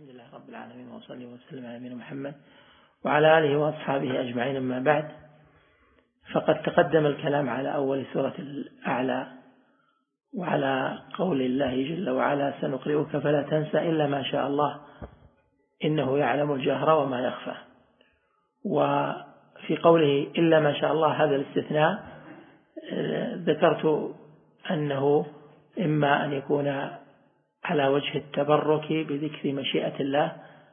الحمد لله رب العالمين وصلي وسلم على نبينا محمد وعلى آله وأصحابه أجمعين. أما بعد، فقد تقدم الكلام على أول سورة الأعلى وعلى قول الله جل وعلا: سنقرئك فلا تنسى إلا ما شاء الله إنه يعلم الجهر وما يخفى. وفي قوله إلا ما شاء الله هذا الاستثناء ذكرت أنه إما أن يكون على وجه التبرك بذكر مشيئة الله،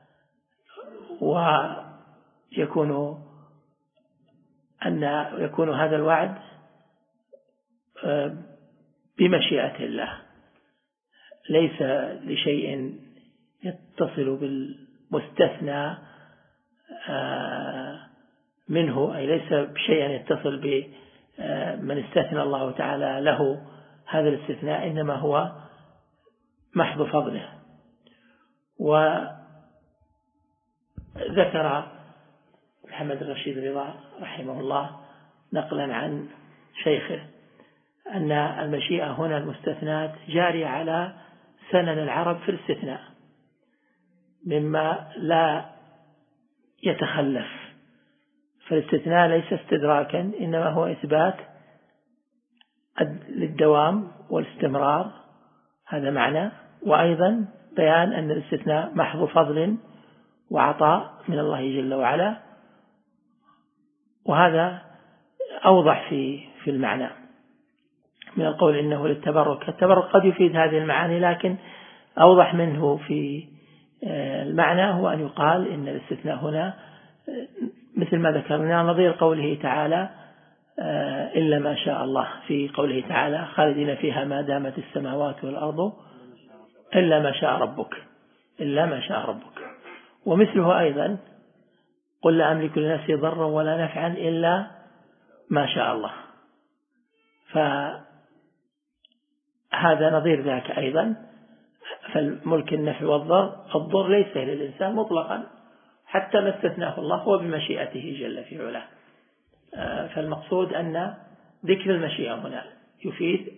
ويكون هذا الوعد بمشيئة الله، ليس لشيء يتصل بالمستثنى منه، أي ليس بشيء يتصل بمن استثنى الله تعالى له هذا الاستثناء، إنما هو محض فضله. وذكر محمد الرشيد رضا رحمه الله نقلا عن شيخه أن المشيئة هنا المستثنات جارية على سنن العرب في الاستثناء مما لا يتخلف، فالاستثناء ليس استدراكا، إنما هو إثبات للدوام والاستمرار، هذا معنى، وأيضا بيان أن الاستثناء محض فضل وعطاء من الله جل وعلا، وهذا أوضح في المعنى من القول إنه للتبرك. التبرك قد يفيد هذه المعاني، لكن أوضح منه في المعنى هو أن يقال إن الاستثناء هنا مثل ما ذكرنا نظير قوله تعالى إلا ما شاء الله، في قوله تعالى: خالدين فيها ما دامت السماوات والأرض إلا ما شاء ربك، إلا ما شاء ربك. ومثله أيضا: قل لا أملك لنفسي ضرا ولا نفعا إلا ما شاء الله. فهذا نظير ذاك أيضا، فالملك النفع والضر ليس للإنسان مطلقا حتى ما استثناه الله هو بمشيئته جل في علاه. فالمقصود أن ذكر المشيئة هنا يفيد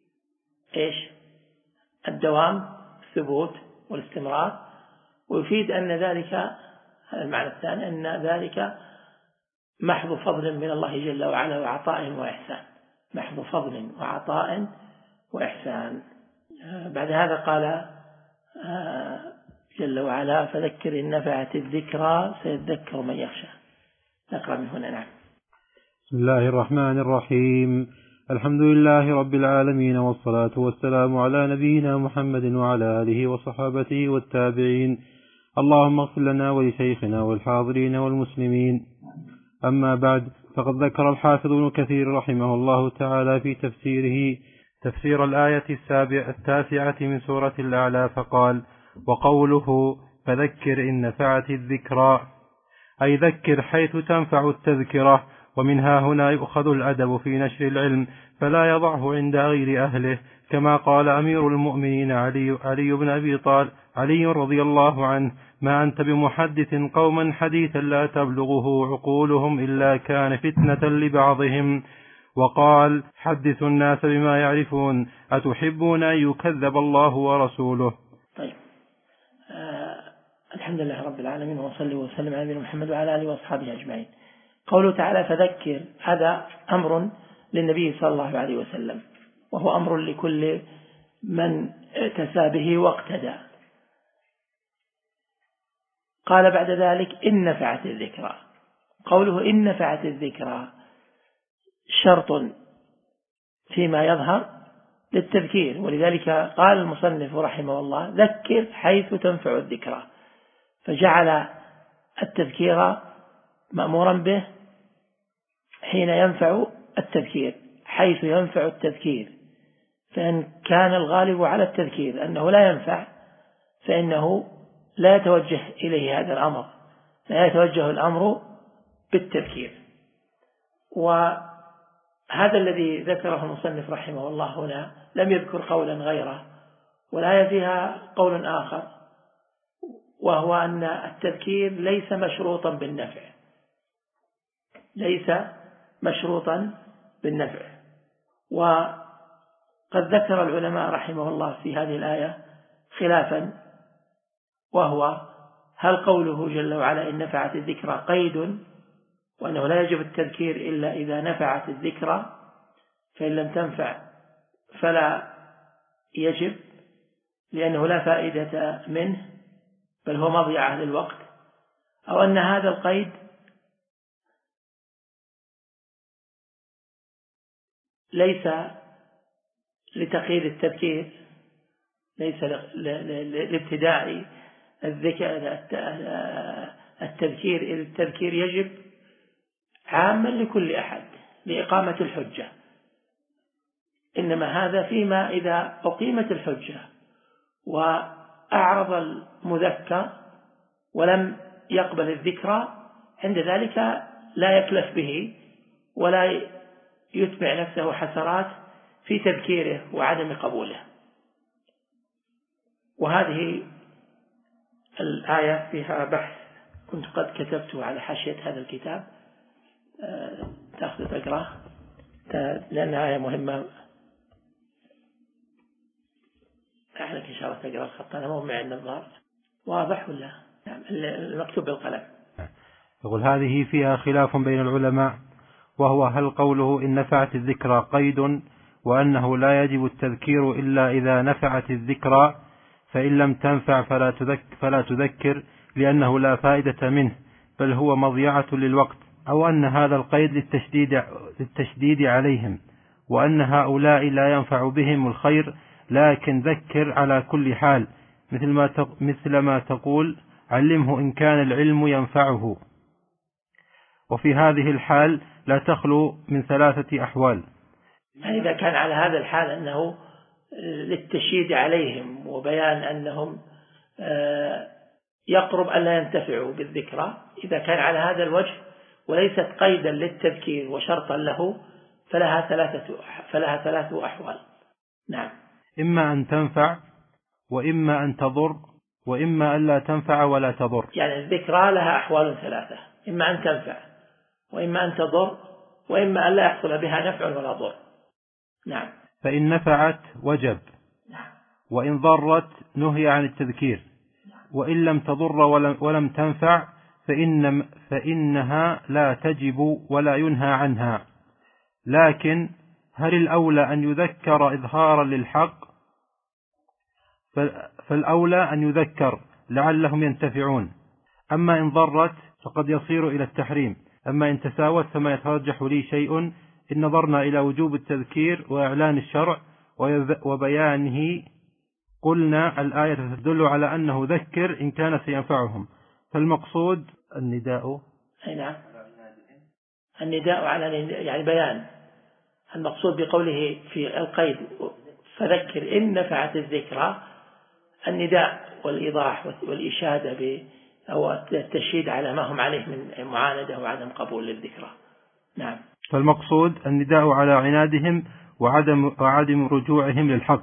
الدوام، الثبوت والاستمرار، ويفيد أن ذلك المعنى الثاني أن ذلك محض فضل من الله جل وعلا وعطاء وإحسان، محض فضل وعطاء وإحسان. بعد هذا قال جل وعلا: فذكر إن نفعت الذكرى سيذكر من يخشى. نقرأ من هنا. نعم. بسم الله الرحمن الرحيم. الحمد لله رب العالمين، والصلاة والسلام على نبينا محمد وعلى آله وصحابته والتابعين. اللهم اغفر لنا ولشيخنا والحاضرين والمسلمين. أما بعد، فقد ذكر الحافظ ابن كثير رحمه الله تعالى في تفسيره تفسير الآية التاسعة من سورة الأعلى فقال: وقوله فذكر إن نفعت الذكرى، أي ذكر حيث تنفع التذكرة. ومنها هنا يؤخذ الأدب في نشر العلم، فلا يضعه عند غير أهله، كما قال أمير المؤمنين علي بن أبي طالب علي رضي الله عنه: ما أنت بمحدث قوما حديثا لا تبلغه عقولهم إلا كان فتنة لبعضهم. وقال: حدث الناس بما يعرفون، أتحبون أن يكذب الله ورسوله. طيب، الحمد لله رب العالمين، وصلي وسلم على نبينا محمد وعلى آله وأصحابه أجمعين. قوله تعالى فذكر، هذا أمر للنبي صلى الله عليه وسلم، وهو أمر لكل من اعتسى به واقتدى. قال بعد ذلك: إن نفعت الذكرى. قوله إن نفعت الذكرى شرط فيما يظهر للتذكير، ولذلك قال المصنف رحمه الله: ذكر حيث تنفع الذكرى، فجعل التذكير مأمورا به حين ينفع التذكير، حيث ينفع التذكير. فإن كان الغالب على التذكير أنه لا ينفع، فإنه لا يتوجه إليه هذا الأمر، لا يتوجه الأمر بالتذكير. وهذا الذي ذكره المصنف رحمه الله هنا لم يذكر قولا غيره ولا يفيها قول آخر، وهو أن التذكير ليس مشروطا بالنفع، ليس مشروطا بالنفع. وقد ذكر العلماء رحمه الله في هذه الآية خلافا وهو هل قوله جل وعلا إن نفعت الذكرى قيد، وأنه لا يجب التذكير إلا إذا نفعت الذكرى، فإن لم تنفع فلا يجب لأنه لا فائدة منه بل هو مضيعة للوقت، أو أن هذا القيد ليس لتقييد التذكير، ليس لابتداء التذكير، إذ التذكير يجب عاما لكل أحد لإقامة الحجة، إنما هذا فيما إذا أقيمت الحجة وأعرض المذكر ولم يقبل الذكرى، عند ذلك لا يكلف به ولا يتبع نفسه حسرات في تذكيره وعدم قبوله. وهذه الآية فيها بحث كنت قد كتبته على حاشية هذا الكتاب، تأخذ تقرأه لأنها آية مهمة. أحلك إن شاء الله تقرأ الخط، أنا مو معي النظار واضح ولا؟ نعم المكتوب بالقلم. يقول هذه فيها خلاف بين العلماء، وهو هل قوله إن نفعت الذكرى قيد وأنه لا يجب التذكير إلا إذا نفعت الذكرى، فإن لم تنفع فلا تذكر لأنه لا فائدة منه بل هو مضيعة للوقت، أو أن هذا القيد للتشديد عليهم، وأن هؤلاء لا ينفع بهم الخير لكن ذكر على كل حال، مثل ما تقول علمه إن كان العلم ينفعه. وفي هذه الحال لا تخلو من 3 أحوال. إذا كان على هذا الحال أنه للتشديد عليهم وبيان أنهم يقرب أن لا ينتفعوا بالذكرى، إذا كان على هذا الوجه وليست قيدا للتذكير وشرطا له فلها 3 أحوال. نعم، إما أن تنفع وإما أن تضر وإما أن لا تنفع ولا تضر. يعني الذكرى لها أحوال 3، إما أن تنفع وإما أن تضر وإما أن لا يحصل بها نفع ولا ضر. نعم. فإن نفعت وجب، وإن ضرت نهي عن التذكير، وإن لم تضر ولم تنفع فإنها لا تجب ولا ينهى عنها. لكن هل الأولى أن يذكر إظهارا للحق؟ فالأولى أن يذكر لعلهم ينتفعون. أما إن ضرت فقد يصير إلى التحريم. أما إن تساوت فما يترجح لي شيء إن نظرنا إلى وجوب التذكير وإعلان الشرع وبيانه قلنا الآية تدل على أنه ذكر إن كان سينفعهم، فالمقصود النداء. نعم، النداء على يعني بيان. المقصود بقوله في القيد فذكر إن نفعت الذكرى النداء والإيضاح والإشادة أو التشهيد على ما هم عليه من معاندة وعدم قبول للذكرى. نعم، فالمقصود النداء على عنادهم وعدم رجوعهم للحق.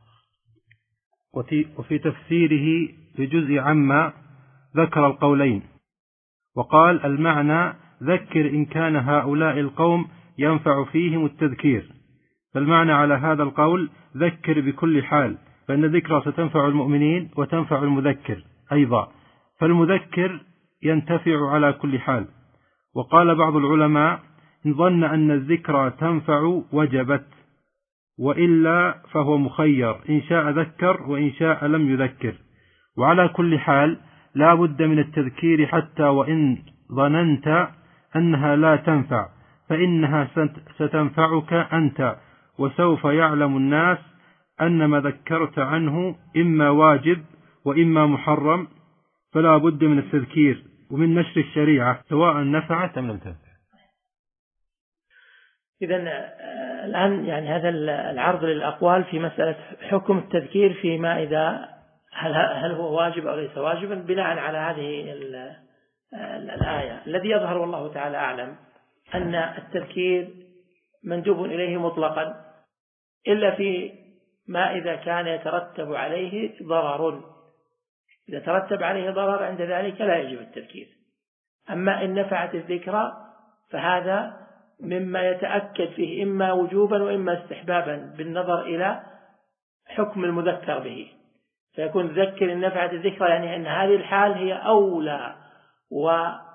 وفي تفسيره بجزء عما ذكر القولين، وقال المعنى ذكر إن كان هؤلاء القوم ينفع فيهم التذكير، فالمعنى على هذا القول ذكر بكل حال، فإن الذكرى ستنفع المؤمنين وتنفع المذكر أيضا، فالمذكر ينتفع على كل حال. وقال بعض العلماء إن ظن أن الذكرى تنفع وجبت، وإلا فهو مخير إن شاء ذكر وإن شاء لم يذكر. وعلى كل حال لا بد من التذكير حتى وإن ظننت أنها لا تنفع، فإنها ستنفعك أنت، وسوف يعلم الناس أن ما ذكرت عنه إما واجب وإما محرم، فلا بد من التذكير ومن نشر الشريعة سواء نفعت أم لم تنفع. إذن الآن يعني هذا العرض للأقوال في مسألة حكم التذكير فيما إذا هل هو واجب أو ليس واجبا بناء على هذه الآية. الذي يظهر والله تعالى أعلم أن التذكير مندوب إليه مطلقا إلا في ما إذا كان يترتب عليه ضرر. إذا ترتب عليه ضرر عند ذلك لا يجب التذكير. أما إن نفعت الذكرى فهذا مما يتأكد فيه إما وجوبا وإما استحبابا بالنظر إلى حكم المذكر به، فيكون ذكر إن نفعت الذكرى، يعني أن هذه الحال هي أولى وأحق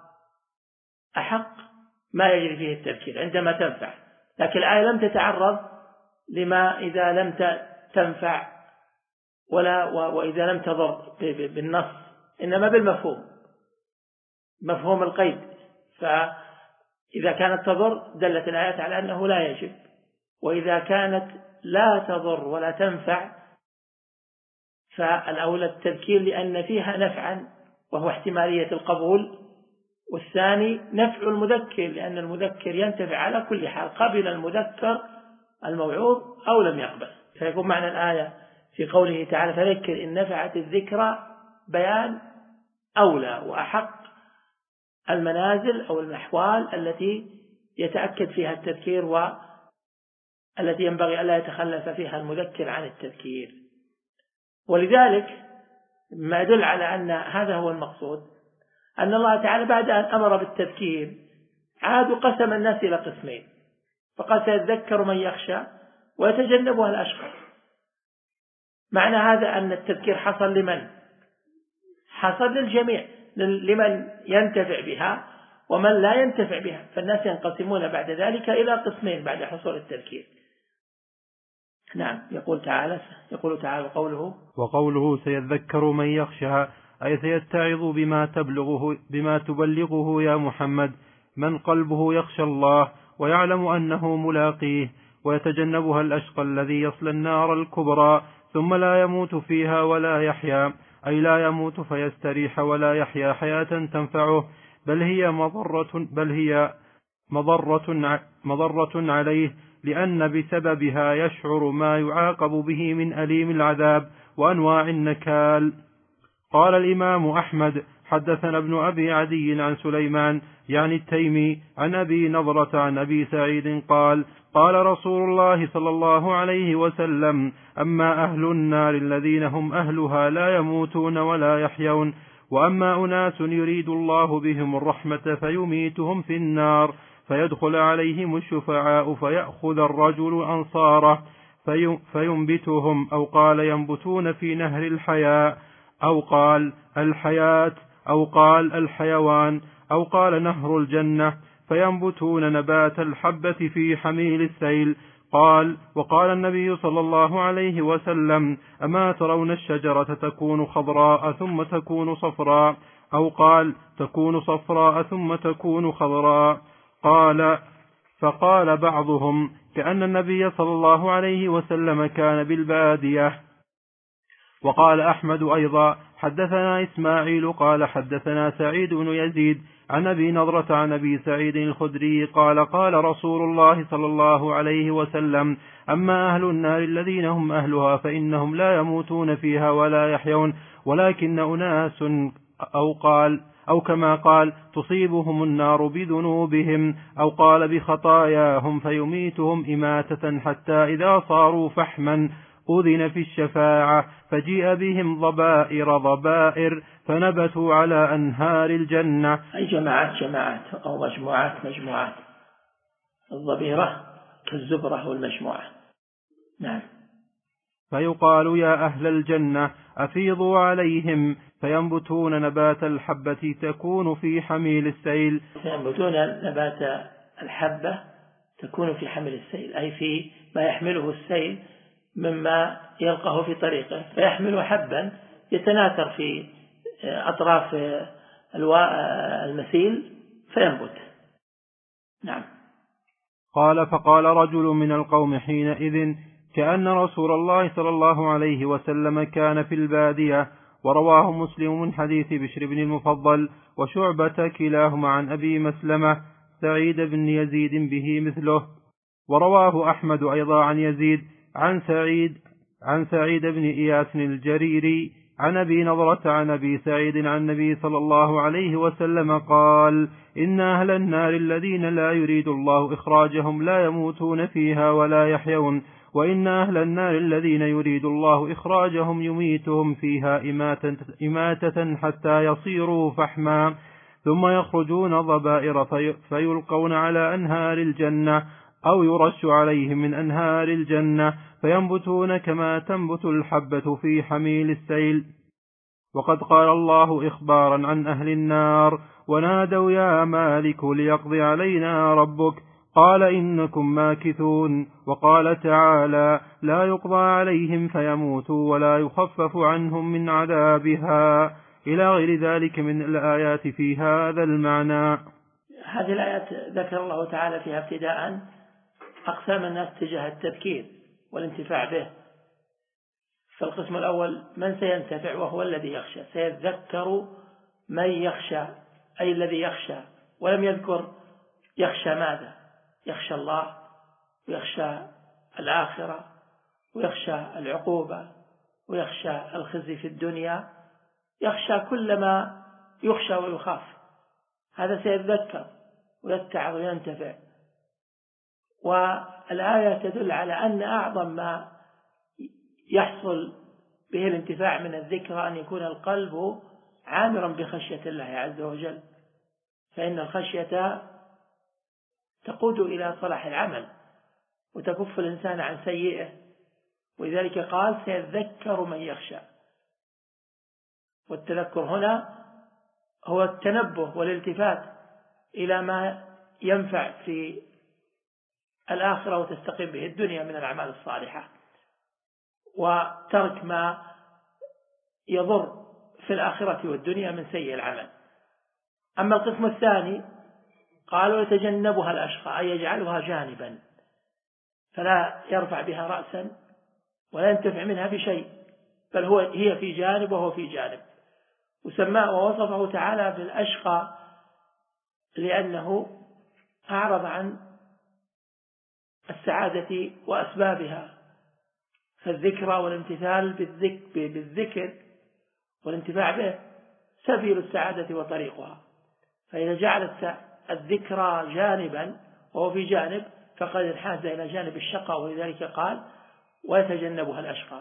ما يجري فيه التذكير عندما تنفع. لكن الآية لم تتعرض لما إذا لم تنفع وإذا لم تضر بالنص، إنما بالمفهوم، مفهوم القيد. فإذا كانت تضر دلت الآيات على أنه لا يجب، وإذا كانت لا تضر ولا تنفع فالأولى التذكير لأن فيها نفعا وهو احتمالية القبول، والثاني نفع المذكر لأن المذكر ينتفع على كل حال، قبل المذكر الموعوظ أو لم يقبل. فيكون معنى الآية في قوله تعالى فذكر إن نفعت الذكرى بيان أولى وأحق المنازل أو الأحوال التي يتأكد فيها التذكير والتي ينبغي ألا يتخلف فيها المذكر عن التذكير. ولذلك ما يدل على أن هذا هو المقصود أن الله تعالى بعد أن أمر بالتذكير عاد قسم الناس إلى قسمين، فقال سيذكر من يخشى ويتجنبها الأشقى. معنى هذا أن التذكير حصل لمن؟ حصل للجميع، لمن ينتفع بها ومن لا ينتفع بها. فالناس ينقسمون بعد ذلك إلى قسمين بعد حصول التذكير. نعم. يقول تعالى وقوله سيذكر من يخشى أي سيتعظ بما تبلغه يا محمد من قلبه يخشى الله ويعلم أنه ملاقيه، ويتجنبها الأشقى الذي يصل النار الكبرى ثم لا يموت فيها ولا يحيا، أي لا يموت فيستريح ولا يحيا حياة تنفعه، بل هي مضرة عليه، لأن بسببها يشعر ما يعاقب به من أليم العذاب وأنواع النكال. قال الإمام أحمد حدثنا ابن أبي عدي عن سليمان يعني التيمي عن أبي نضرة عن أبي سعيد قال قال رسول الله صلى الله عليه وسلم أما أهل النار الذين هم أهلها لا يموتون ولا يحيون، وأما أناس يريد الله بهم الرحمة فيميتهم في النار فيدخل عليهم الشفعاء فيأخذ الرجل أنصاره فينبتهم، أو قال ينبتون في نهر الحياة، أو قال الحياة، أو قال الحيوان، أو قال نهر الجنة، فينبتون نبات الحبة في حميل السيل. قال وقال النبي صلى الله عليه وسلم أما ترون الشجرة تكون خضراء ثم تكون صفراء، أو قال تكون صفراء ثم تكون خضراء. قال فقال بعضهم كأن النبي صلى الله عليه وسلم كان بالبادية. وقال أحمد أيضا حدثنا إسماعيل قال حدثنا سعيد بن يزيد عن أبي نضرة عن أبي سعيد الخدري قال قال رسول الله صلى الله عليه وسلم أما أهل النار الذين هم أهلها فإنهم لا يموتون فيها ولا يحيون، ولكن أناس أو كما قال تصيبهم النار بذنوبهم، أو قال بخطاياهم فيميتهم إماتة حتى إذا صاروا فحما أذن في الشفاعة فجيء بهم ضبائر فنبتوا على أنهار الجنة. أي جماعات أو مجموعات. الضبيرة كالزبرة والمجموعة. نعم. فيقال يا أهل الجنة أفيضوا عليهم فينبتون نبات الحبة تكون في حميل السيل. فينبتون نبات الحبة تكون في حميل السيل، أي في ما يحمله السيل مما يلقاه في طريقه، فيحمل حبا يتناثر في أطراف المسيل فينبت. نعم. قال فقال رجل من القوم حينئذ كأن رسول الله صلى الله عليه وسلم كان في البادية. ورواه مسلم من حديث بشر بن المفضل وشعبة كلاهما عن أبي مسلمة سعيد بن يزيد به مثله. ورواه أحمد أيضا عن يزيد عن سعيد بن إياس الجريري عن أبي نضرة عن أبي سعيد عن النبي صلى الله عليه وسلم قال إن أهل النار الذين لا يريد الله إخراجهم لا يموتون فيها ولا يحيون، وإن أهل النار الذين يريد الله إخراجهم يميتهم فيها إماتة حتى يصيروا فحما، ثم يخرجون ضبائر فيلقون على أنهار الجنة، أو يرش عليهم من أنهار الجنة فينبتون كما تنبت الحبة في حميل السيل. وقد قال الله إخبارا عن أهل النار: ونادوا يا مالك ليقضي علينا ربك قال إنكم ماكثون. وقال تعالى: لا يقضى عليهم فيموتوا ولا يخفف عنهم من عذابها، إلى غير ذلك من الآيات في هذا المعنى. هذه الآيات ذكر الله تعالى فيها ابتداء أقسام الناس تجاه التذكير والانتفاع به. فالقسم الأول من سينتفع وهو الذي يخشى، سيذكر من يخشى أي الذي يخشى، ولم يذكر يخشى ماذا، يخشى الله ويخشى الآخرة ويخشى العقوبة ويخشى الخزي في الدنيا، يخشى كل ما يخشى ويخاف، هذا سيذكر ويتعظ وينتفع. والآية تدل على أن أعظم ما يحصل به الانتفاع من الذكرى أن يكون القلب عامرا بخشية الله عز وجل، فإن الخشية تقود إلى صلاح العمل وتكف الإنسان عن سيئه، ولذلك قال سيذكر من يخشى. والتذكر هنا هو التنبه والالتفات إلى ما ينفع في الآخرة وتستقيم به الدنيا من الأعمال الصالحة، وترك ما يضر في الآخرة والدنيا من سيء العمل. أما القسم الثاني قالوا يتجنبها الأشقى، أي يجعلها جانبا فلا يرفع بها رأسا ولا ينتفع منها بشيء، بل هي في جانب وهو في جانب. وسماه ووصفه تعالى بالأشقى لأنه أعرض عن السعادة وأسبابها، فالذكرى والامتثال بالذكر والانتفاع به سبيل السعادة وطريقها. فإذا جعلت الذكرى جانبا وهو في جانب فقد انحاز إلى جانب الشقاء، ولذلك قال ويتجنبها الأشقى،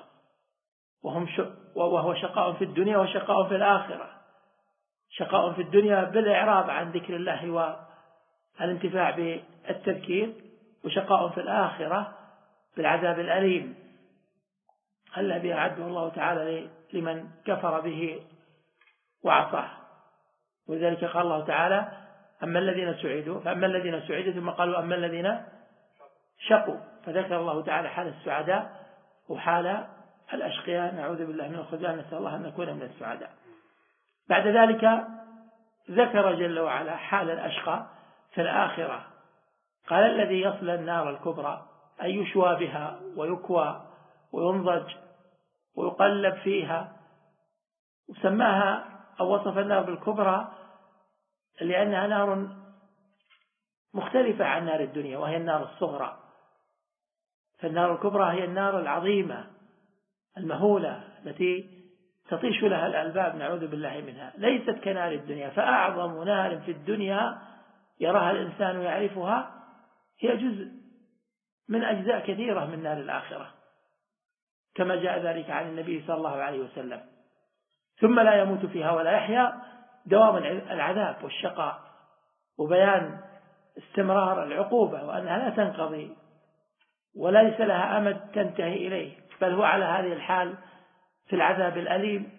وهو شقاء في الدنيا وشقاء في الآخرة. شقاء في الدنيا بالإعراض عن ذكر الله والانتفاع بالتذكير، وشقاء في الآخرة بالعذاب الأليم الذي أعده الله تعالى لمن كفر به وعصاه. ولذلك قال الله تعالى أما الذين سعدوا، فأما الذين سعدوا ثم قالوا أما الذين شقوا، فذكر الله تعالى حال السعداء وحال الأشقياء، نعوذ بالله من الخذلان، نسأل الله أن نكون من السعداء. بعد ذلك ذكر جل وعلا حال الأشقى في الآخرة، قال الذي يصل النار الكبرى أي يشوى بها ويكوى وينضج ويقلب فيها، وسماها أو وصف النار بالكبرى لأنها نار مختلفة عن نار الدنيا وهي النار الصغرى. فالنار الكبرى هي النار العظيمة المهولة التي تطيش لها الألباب، نعوذ بالله منها، ليست كنار الدنيا. فأعظم نار في الدنيا يراها الإنسان ويعرفها هي جزء من أجزاء كثيرة من نار الآخرة، كما جاء ذلك عن النبي صلى الله عليه وسلم. ثم لا يموت فيها ولا يحيا، دوام العذاب والشقاء، وبيان استمرار العقوبة وأنها لا تنقضي وليس لها أمد تنتهي إليه، بل هو على هذه الحال في العذاب الأليم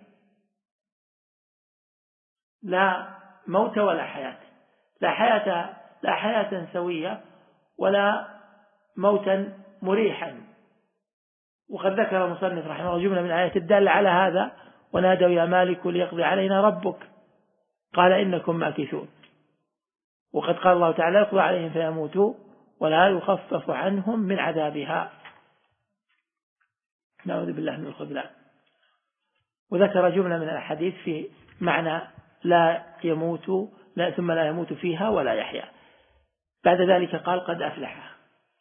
لا موت ولا حياة، لا حياة سوية ولا موتا مريحا. وقد ذكر المصنف رحمه الله جملة من آيات الدالة على هذا: ونادوا يا مالك ليقضي علينا ربك قال إنكم ماكثون. وقد قال الله تعالى يقضي عليهم فيموتوا ولا يخفف عنهم من عذابها، نعوذ بالله من الخذلان. وذكر جملة من الحديث في معنى لا يموت ثم لا يموت فيها ولا يحيا. بعد ذلك قال قد أفلح.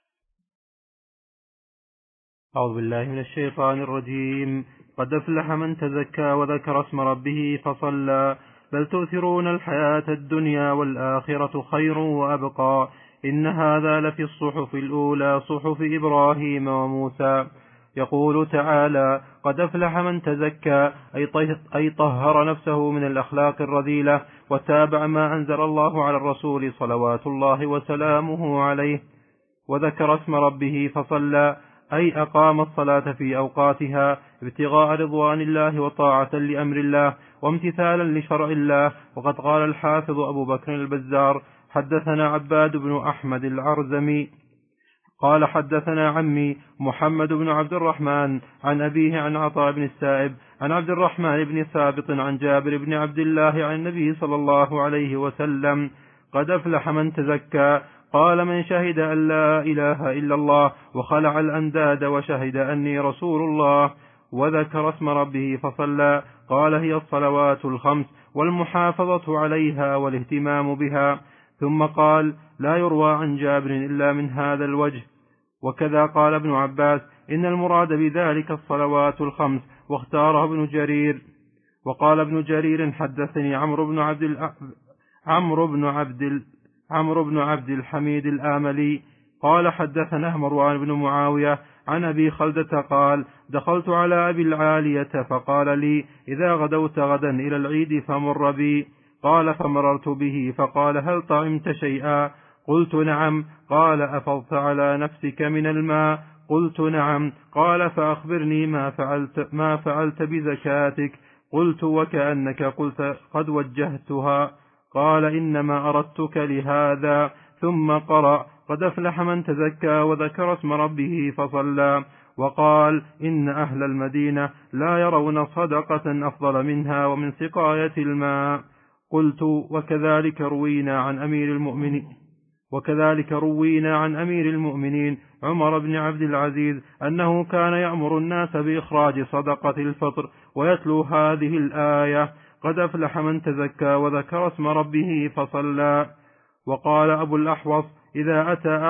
أعوذ بالله من الشيطان الرجيم. قد أفلح من تزكى وذكر اسم ربه فصلى بل تؤثرون الحياة الدنيا والآخرة خير وأبقى إن هذا لفي الصحف الأولى صحف إبراهيم وموسى. يقول تعالى قد أفلح من تزكى أي طهر نفسه من الأخلاق الرذيلة وتابع ما أنزل الله على الرسول صلوات الله وسلامه عليه. وذكر اسم ربه فصلى، أي أقام الصلاة في أوقاتها ابتغاء رضوان الله وطاعة لأمر الله وامتثالا لشرع الله. وقد قال الحافظ أبو بكر البزار: حدثنا عباد بن أحمد العرزمي قال حدثنا عمي محمد بن عبد الرحمن عن أبيه عن عطاء بن السائب عن عبد الرحمن بن ثابت عن جابر بن عبد الله عن النبي صلى الله عليه وسلم: قد أفلح من تزكى. قال: من شهد أن لا إله إلا الله وخلع الأنداد وشهد أني رسول الله. وذكر اسم ربه فصلى. قال: هي الصلوات الخمس والمحافظة عليها والاهتمام بها. ثم قال: لا يروى عن جابر إلا من هذا الوجه. وكذا قال ابن عباس: إن المراد بذلك الصلوات الخمس، واختاره ابن جرير. وقال ابن جرير: حدثني عمرو بن عبد الحميد الآملي قال حدثنا مروان بن معاوية عن أبي خلدة قال: دخلت على أبي العالية فقال لي: إذا غدوت غدا إلى العيد فمر بي. قال: فمررت به فقال: هل طعمت شيئا؟ قلت: نعم. قال: أفضت على نفسك من الماء؟ قلت: نعم. قال: فأخبرني ما فعلت بزكاتك؟ قلت: وكأنك قلت قد وجهتها. قال: إنما أردتك لهذا. ثم قرأ: قد أفلح من تزكى وذكر اسم ربه فصلى. وقال: إن أهل المدينة لا يرون صدقة أفضل منها ومن سقاية الماء. قلت: وكذلك روينا عن أمير المؤمنين عمر بن عبد العزيز أنه كان يأمر الناس بإخراج صدقة الفطر ويتلو هذه الآية: قد أفلح من تزكى وذكر اسم ربه فصلى. وقال أبو الأحوص: إذا أتى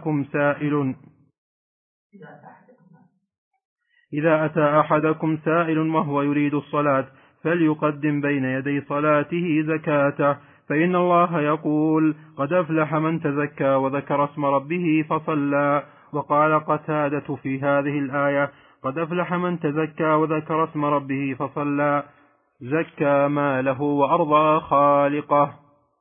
أحدكم سائل وهو يريد الصلاة فليقدم بين يدي صلاته زكاته، فإن الله يقول: قد أفلح من تزكى وذكر اسم ربه فصلى. وقال قتادة في هذه الآية: قد أفلح من تزكى وذكر اسم ربه فصلى، زكى ماله وأرضى خالقه.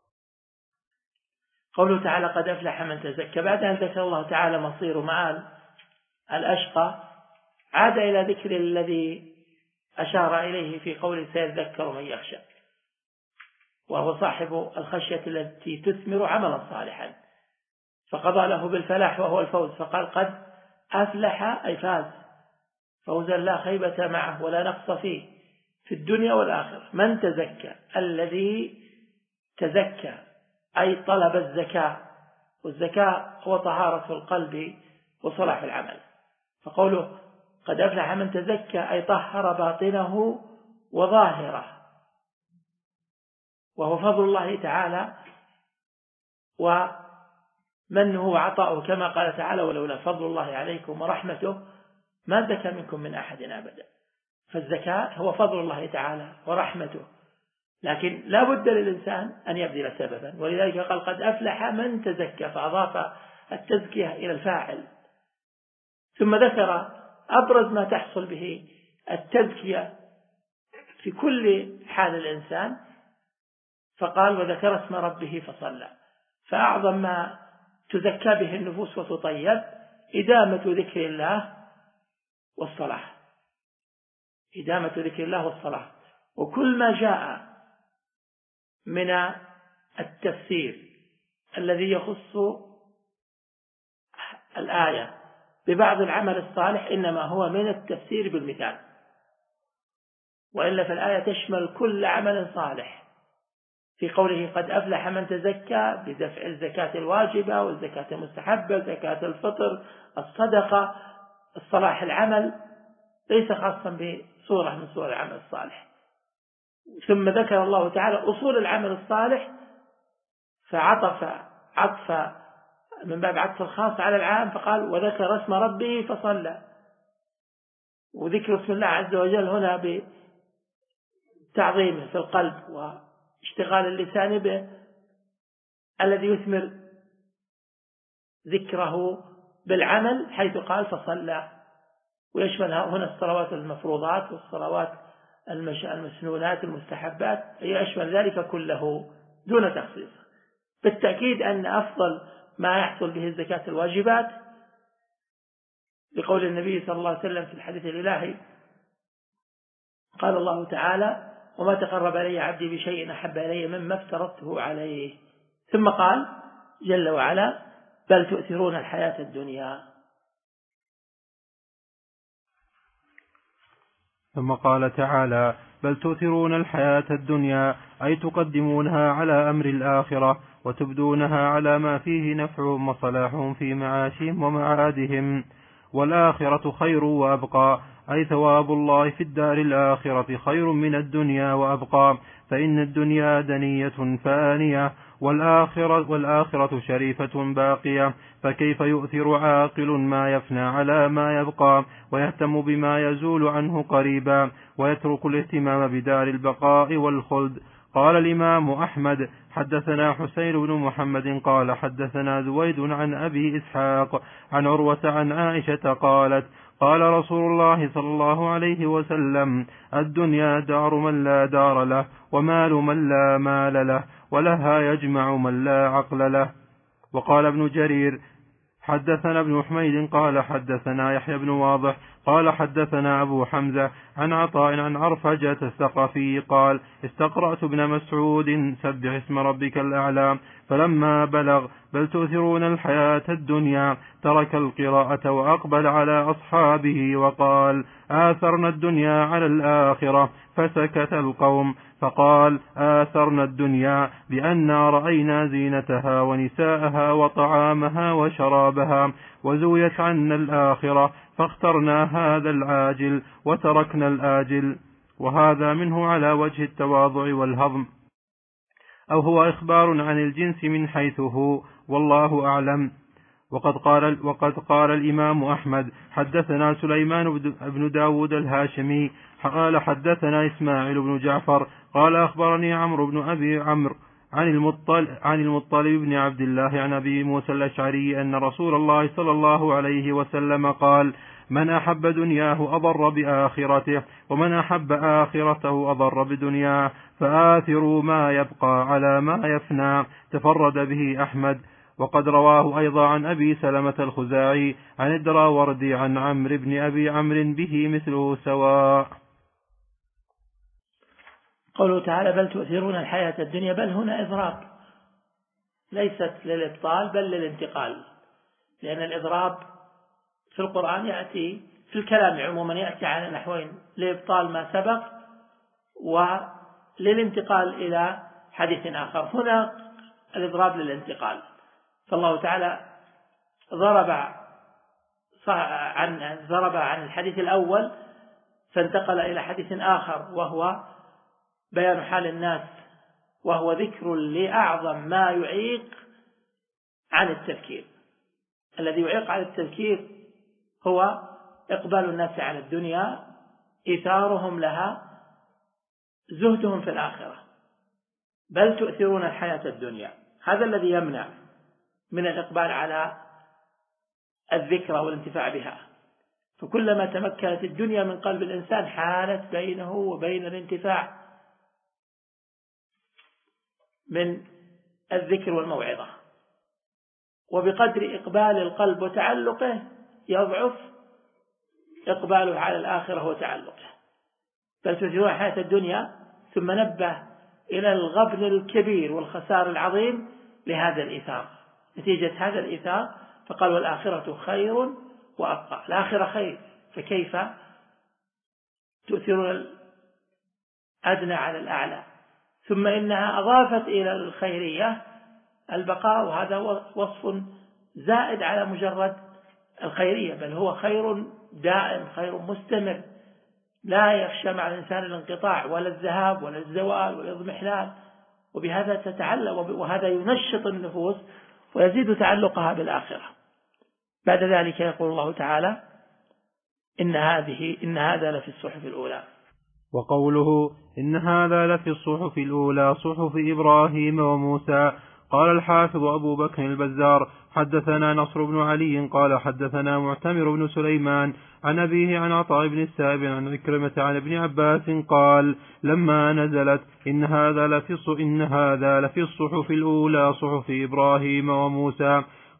قوله تعالى: قد أفلح من تزكى، بعد أن ذكر الله تعالى مصير مآل الأشقى عاد إلى ذكر الذي أشار إليه في قوله: سيذكر من يخشى، وهو صاحب الخشية التي تثمر عملا صالحا، فقضى له بالفلاح وهو الفوز، فقال: قد أفلح أي فاز فوزا لا خيبة معه ولا نقص فيه في الدنيا والآخرة. من تزكى، الذي تزكى أي طلب الزكاة، والزكاة هو طهارة القلب وصلاح العمل. فقوله قد أفلح من تزكى أي طهر باطنه وظاهره، وهو فضل الله تعالى ومنه وعطاؤه، كما قال تعالى: ولولا فضل الله عليكم ورحمته ما زكى منكم من أحد أبدا. فالزكاة هو فضل الله تعالى ورحمته، لكن لا بد للإنسان أن يبذل سببا، ولذلك قال: قد أفلح من تزكى، فأضاف التزكية إلى الفاعل. ثم ذكر أبرز ما تحصل به التزكية في كل حال الإنسان، فقال: وذكر اسم ربه فصلى. فأعظم ما تزكى به النفوس وتطيب إدامة ذكر الله والصلاة، إدامة ذكر الله والصلاة. وكل ما جاء من التفسير الذي يخص الآية ببعض العمل الصالح إنما هو من التفسير بالمثال، وإلا فالآية تشمل كل عمل صالح. في قوله قد أفلح من تزكى بدفع الزكاة الواجبة والزكاة المستحبة، زكاة الفطر، الصدقة، الصلاح العمل، ليس خاصا بصورة من صور العمل الصالح. ثم ذكر الله تعالى أصول العمل الصالح فعطف عطف من باب عطف الخاص على العام، فقال: وذكر اسم ربه فصلى. وذكر اسم الله عز وجل هنا بتعظيمه في القلب واشتغال اللسان به الذي يثمر ذكره بالعمل، حيث قال فصلى. ويشمل هنا الصلوات المفروضات والصلوات المسنونات المستحبات، يشمل ذلك كله دون تخصيص. بالتأكيد أن أفضل ما يحصل به الزكاة الواجبات، لقول النبي صلى الله عليه وسلم في الحديث الإلهي قال الله تعالى: وما تقرب إلي عبدي بشيء أحب إلي مما افترضته عليه. ثم قال جل وعلا: بل تؤثرون الحياة الدنيا. ثم قال تعالى: بل تؤثرون الحياة الدنيا، أي تقدمونها على أمر الآخرة، وتبدونها على ما فيه نفعهم وصلاحهم في معاشهم ومعادهم. والآخرة خير وأبقى، أي ثواب الله في الدار الآخرة خير من الدنيا وأبقى، فإن الدنيا دنية فانية، والآخرة شريفة باقية، فكيف يؤثر عاقل ما يفنى على ما يبقى، ويهتم بما يزول عنه قريبا، ويترك الاهتمام بدار البقاء والخلد. قال الإمام أحمد: حدثنا حسين بن محمد قال حدثنا زويد عن أبي إسحاق عن عروة عن عائشة قالت: قال رسول الله صلى الله عليه وسلم: الدنيا دار من لا دار له، ومال من لا مال له، ولها يجمع من لا عقل له. وقال ابن جرير: حدثنا ابن حميد قال حدثنا يحيى بن واضح قال حدثنا أبو حمزة عن عطاء عن عرفجة الثقفي قال: استقرأت ابن مسعود: سبح اسم ربك الأعلى، فلما بلغ: بل تؤثرون الحياة الدنيا، ترك القراءة وأقبل على أصحابه وقال: آثرنا الدنيا على الآخرة، فسكت القوم، فقال: آثرنا الدنيا بأننا رأينا زينتها ونساءها وطعامها وشرابها، وزويت عنا الآخرة، فاخترنا هذا العاجل وتركنا الآجل. وهذا منه على وجه التواضع والهضم، أو هو إخبار عن الجنس من حيث هو، والله أعلم. وقد قال الإمام أحمد: حدثنا سليمان بن داود الهاشمي قال حدثنا إسماعيل بن جعفر قال أخبرني عمرو بن أبي عمرو عن المطلب بن عبد الله عن أبي موسى الأشعري أن رسول الله صلى الله عليه وسلم قال: من أحب دنياه أضر بآخرته، ومن أحب آخرته أضر بدنياه، فآثروا ما يبقى على ما يفنى. تفرد به أحمد. وقد رواه أيضا عن أبي سلمة الخزاعي عن الدراوردي عن عمرو بن أبي عمرو به مثله سواء. قوله تعالى: بل تؤثرون الحياة الدنيا، بل هنا إضراب، ليست للإبطال بل للانتقال، لأن الإضراب في القرآن يأتي في الكلام عموما يأتي على نحوين: لإبطال ما سبق وللانتقال إلى حديث آخر. هنا الإضراب للانتقال، فالله تعالى ضرب عن الحديث الأول فانتقل إلى حديث آخر، وهو بيان حال الناس، وهو ذكر لأعظم ما يعيق عن التفكير. الذي يعيق عن التفكير هو إقبال الناس على الدنيا، إيثارهم لها، زهدهم في الآخرة. بل تؤثرون الحياة الدنيا، هذا الذي يمنع من الإقبال على الذكرى والانتفاع بها. فكلما تمكنت الدنيا من قلب الإنسان حالت بينه وبين الانتفاع من الذكر والموعظة، وبقدر إقبال القلب وتعلقه يضعف إقباله على الآخرة وتعلقه. بل تؤثرون الحياة الدنيا، ثم نبه إلى الغبن الكبير والخسار العظيم لهذا الإيثار. نتيجة هذا الإيثار فقال: والآخرة خير وأبقى. الآخرة خير، فكيف تؤثرون الأدنى على الأعلى؟ ثم إنها أضافت إلى الخيرية البقاء، وهذا وصف زائد على مجرد الخيرية، بل هو خير دائم، خير مستمر، لا يخشى مع الإنسان الانقطاع ولا الذهاب ولا الزوال ولا الاضمحلال. وبهذا تتعلق، وهذا ينشط النفوس ويزيد تعلقها بالآخرة. بعد ذلك يقول الله تعالى: إن هذا لفي الصحف الأولى. وقوله: إن هذا لفي الصحف الأولى صحف إبراهيم وموسى. قال الحافظ أبو بكر البزار: حدثنا نصر بن علي قال حدثنا معتمر بن سليمان عن أبيه عن عطاء بن السائب عن عكرمة عن ابن عباس قال: لما نزلت إن هذا لفي الصحف الأولى صحف إبراهيم وموسى،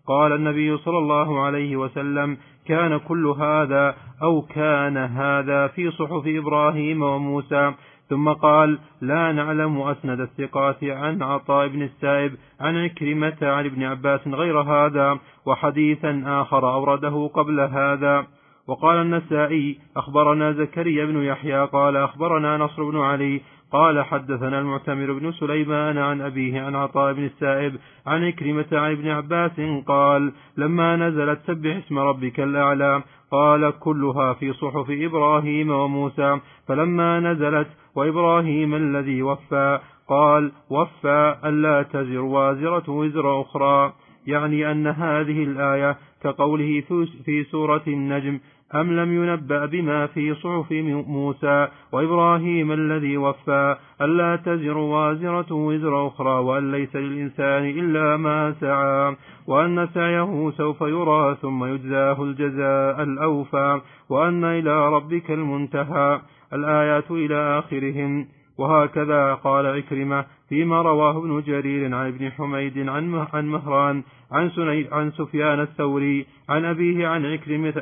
قال النبي صلى الله عليه وسلم: كان كل هذا أو كان هذا في صحف إبراهيم وموسى. ثم قال: لا نعلم أسند الثقات عن عطاء بن السائب عن عكرمة عن ابن عباس غير هذا، وحديثا آخر أورده قبل هذا. وقال النسائي: أخبرنا زكريا بن يحيى قال أخبرنا نصر بن علي قال حدثنا المعتمر بن سليمان عن أبيه عن عطاء بن السائب عن عكرمة عن ابن عباس قال: لما نزلت سبح اسم ربك الأعلى قال: كلها في صحف إبراهيم وموسى. فلما نزلت وإبراهيم الذي وفى قال: وفى ألا تزر وازرة وزر أخرى، يعني أن هذه الآية كقوله في سورة النجم: أم لم ينبأ بما في صحف موسى وإبراهيم الذي وفى ألا تزر وازرة وزر أخرى، وأن ليس للإنسان إلا ما سعى، وأن سعيه سوف يرى ثم يجزاه الجزاء الأوفى، وأن إلى ربك المنتهى. الآيات إلى آخرهم. وهكذا قال عكرمة فيما رواه ابن جرير عن ابن حميد عن مهران عن سفيان الثوري عن أبيه عن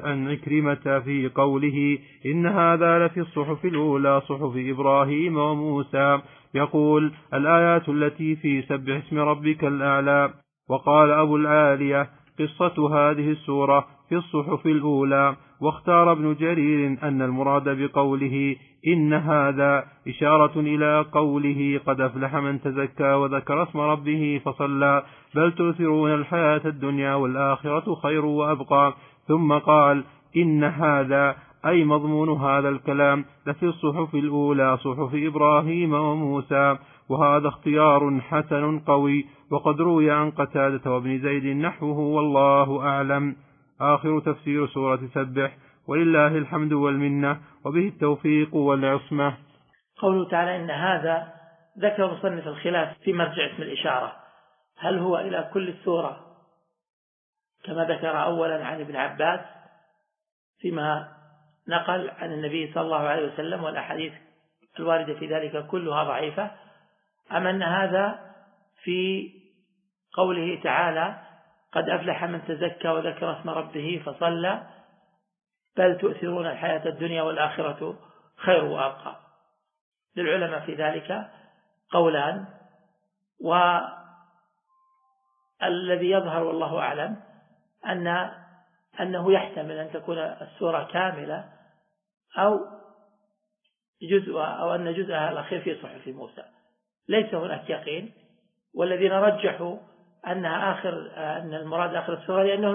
عكرمة في قوله: إن هذا لفي الصحف الأولى صحف إبراهيم وموسى، يقول: الآيات التي في سبح اسم ربك الأعلى. وقال أبو العالية: قصة هذه السورة في الصحف الأولى. واختار ابن جرير أن المراد بقوله إن هذا إشارة إلى قوله: قد أفلح من تزكى وذكر اسم ربه فصلى، بل تؤثرون الحياة الدنيا والآخرة خير وأبقى. ثم قال: إن هذا أي مضمون هذا الكلام لفي الصحف الأولى صحف إبراهيم وموسى. وهذا اختيار حسن قوي، وقد روي عن قتادة وابن زيد نحوه، والله أعلم. آخر تفسير سورة سبح، ولله الحمد والمنة، وبه التوفيق والعصمة. قوله تعالى إن هذا، ذكر مصنف الخلاف في مرجع اسم الإشارة، هل هو إلى كل السورة كما ذكر أولا عن ابن عباس فيما نقل عن النبي صلى الله عليه وسلم، والأحاديث الواردة في ذلك كلها ضعيفة، أم أن هذا في قوله تعالى: قد أفلح من تزكى وذكر اسم ربه فصلى، بل تؤثرون الحياة الدنيا والآخرة خير وأبقى. للعلماء في ذلك قولان، والذي يظهر والله أعلم أنه يحتمل أن تكون السورة كاملة أو جزءها، أو أن جزءها الأخير في صحف موسى. ليس هناك يقين، والذين رجحوا أن المراد آخر السورة لأنه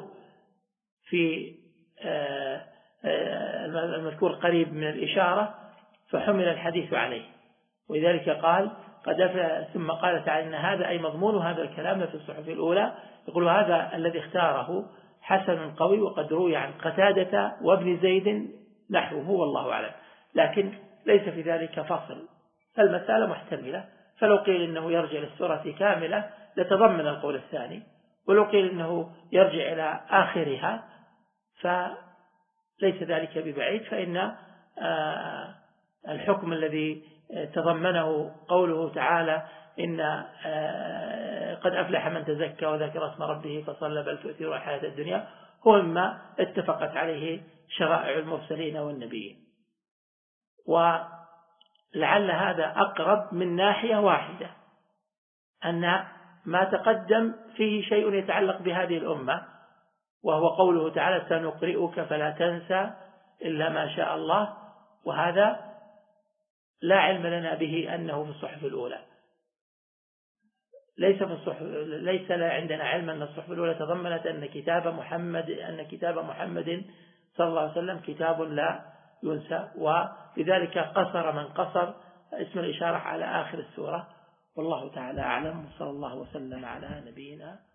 المذكور قريب من الإشارة فحمل الحديث عليه، ولذلك قال ثم قال تعالى: إن هذا أي مضمون هذا الكلام في الصحف الأولى. يقول هذا الذي اختاره حسن قوي، وقد روي عن قتادة وابن زيد نحوه، والله أعلم. لكن ليس في ذلك فصل، فالمسألة محتملة. فلو قيل إنه يرجع للسورة كاملة لتضمن القول الثاني، ولو قيل إنه يرجع إلى آخرها فليس ذلك ببعيد، فإن الحكم الذي تضمنه قوله تعالى: إن قد أفلح من تزكى وذكر اسم ربه فصلى، بل تؤثر الحياة الدنيا، هو مما اتفقت عليه شرائع المرسلين والنبيين. ولعل هذا أقرب من ناحية واحدة، أن ما تقدم فيه شيء يتعلق بهذه الأمة، وهو قوله تعالى: سنقرئك فلا تنسى إلا ما شاء الله، وهذا لا علم لنا به أنه في الصحف الأولى. ليس عندنا علم أن الصحف الأولى تضمنت أن كتاب محمد صلى الله عليه وسلم كتاب لا ينسى، ولذلك قصر من قصر اسم الإشارة على آخر السورة. والله تعالى أعلم، وصلى الله وسلم على نبينا